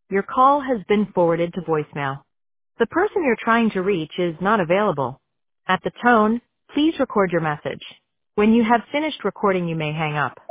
Your call has been forwarded to voicemail. The person you're trying to reach is not available. At the tone, please record your message. When you have finished recording, you may hang up.